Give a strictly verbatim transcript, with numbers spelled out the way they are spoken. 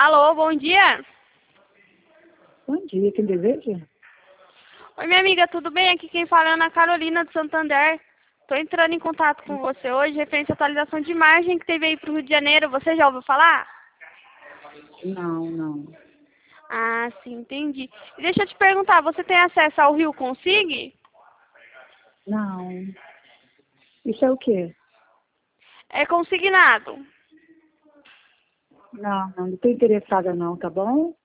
Alô, bom dia. Bom dia, quem deseja? Oi, minha amiga, tudo bem? Aqui quem fala é Ana Carolina, de Santander. Estou entrando em contato com você hoje, referente à atualização de imagem que teve aí para o Rio de Janeiro. Você já ouviu falar? Não, não. Ah, sim, entendi. E deixa eu te perguntar, você tem acesso ao Rio Consig? Não. Isso é o quê? É consignado. Não, não estou interessada não, tá bom?